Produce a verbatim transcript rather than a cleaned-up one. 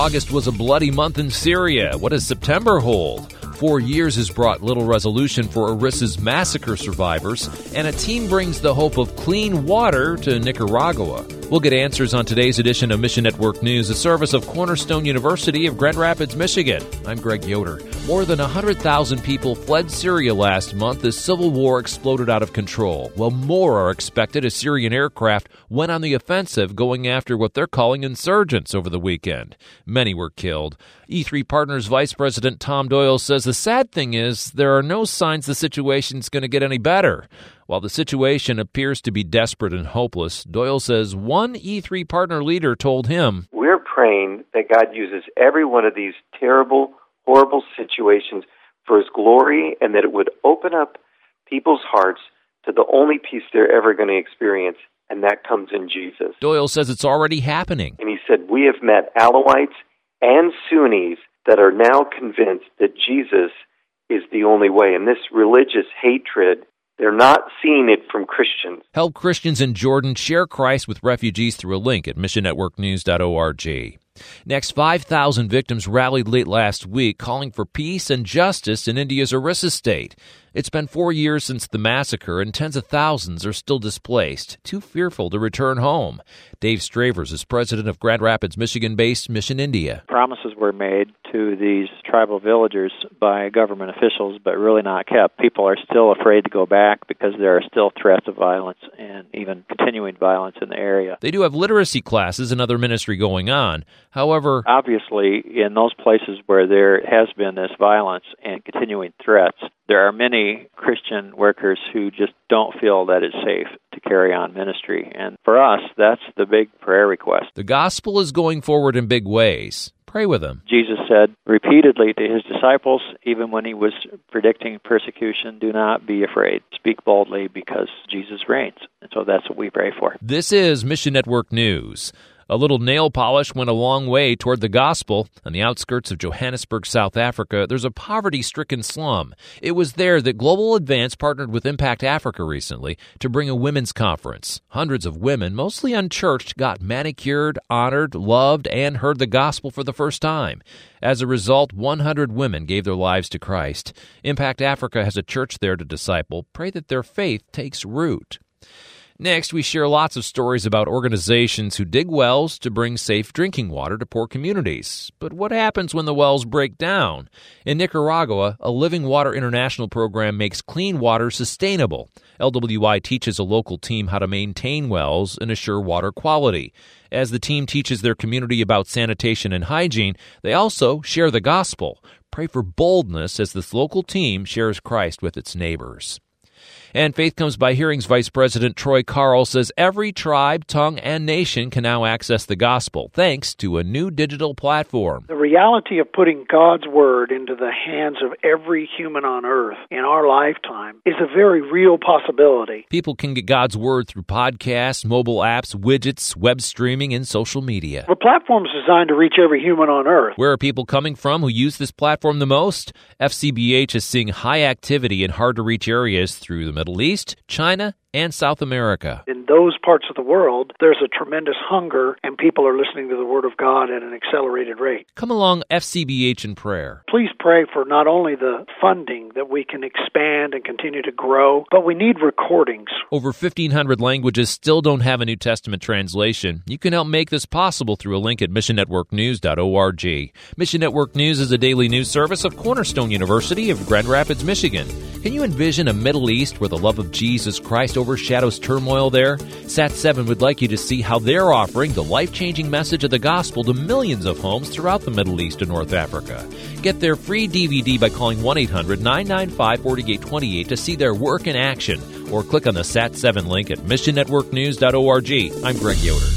August was a bloody month in Syria. What does September hold? Four years has brought little resolution for Orissa's massacre survivors, and a team brings the hope of clean water to Nicaragua. We'll get answers on today's edition of Mission Network News, a service of Cornerstone University of Grand Rapids, Michigan. I'm Greg Yoder. More than one hundred thousand people fled Syria last month as civil war exploded out of control, while more are expected as Syrian aircraft went on the offensive, going after what they're calling insurgents over the weekend. Many were killed. E three Partners Vice President Tom Doyle says the sad thing is there are no signs the situation's going to get any better. While the situation appears to be desperate and hopeless, Doyle says one E three Partner leader told him, "We're praying that God uses every one of these terrible, horrible situations for His glory, and that it would open up people's hearts to the only peace they're ever going to experience, and that comes in Jesus." Doyle says it's already happening. And he said, "We have met Alawites and Sunnis that are now convinced that Jesus is the only way." And this religious hatred, they're not seeing it from Christians. Help Christians in Jordan share Christ with refugees through a link at mission network news dot org. Next, five thousand victims rallied late last week calling for peace and justice in India's Orissa state. It's been four years since the massacre, and tens of thousands are still displaced, too fearful to return home. Dave Stravers is president of Grand Rapids, Michigan-based Mission India. Promises were made to these tribal villagers by government officials, but really not kept. People are still afraid to go back because there are still threats of violence and even continuing violence in the area. They do have literacy classes and other ministry going on. However, obviously, in those places where there has been this violence and continuing threats, there are many Christian workers who just don't feel that it's safe to carry on ministry. And for us, that's the big prayer request. The gospel is going forward in big ways. Pray with him. Jesus said repeatedly to his disciples, even when he was predicting persecution, "Do not be afraid. Speak boldly because Jesus reigns." And so that's what we pray for. This is Mission Network News. A little nail polish went a long way toward the gospel. On the outskirts of Johannesburg, South Africa, there's a poverty-stricken slum. It was there that Global Advance partnered with Impact Africa recently to bring a women's conference. Hundreds of women, mostly unchurched, got manicured, honored, loved, and heard the gospel for the first time. As a result, one hundred women gave their lives to Christ. Impact Africa has a church there to disciple. Pray that their faith takes root. Next, we share lots of stories about organizations who dig wells to bring safe drinking water to poor communities. But what happens when the wells break down? In Nicaragua, a Living Water International program makes clean water sustainable. L W I teaches a local team how to maintain wells and assure water quality. As the team teaches their community about sanitation and hygiene, they also share the gospel. Pray for boldness as this local team shares Christ with its neighbors. And Faith Comes by Hearing's Vice President Troy Carl says every tribe, tongue, and nation can now access the gospel thanks to a new digital platform. The reality of putting God's Word into the hands of every human on earth in our lifetime is a very real possibility. People can get God's Word through podcasts, mobile apps, widgets, web streaming, and social media. The platform is designed to reach every human on earth. Where are people coming from who use this platform the most? F C B H is seeing high activity in hard-to-reach areas through the Middle East, China, and South America. In those parts of the world, there's a tremendous hunger, and people are listening to the Word of God at an accelerated rate. Come along, F C B H in prayer. Please pray for not only the funding that we can expand and continue to grow, but we need recordings. Over fifteen hundred languages still don't have a New Testament translation. You can help make this possible through a link at mission network news dot org. Mission Network News is a daily news service of Cornerstone University of Grand Rapids, Michigan. Can you envision a Middle East where the love of Jesus Christ overshadows turmoil there? Sat seven would like you to see how they're offering the life-changing message of the gospel to millions of homes throughout the Middle East and North Africa. Get their free D V D by calling one eight hundred nine nine five four eight two eight to see their work in action, or click on the Sat seven link at mission network news dot org. I'm Greg Yoder.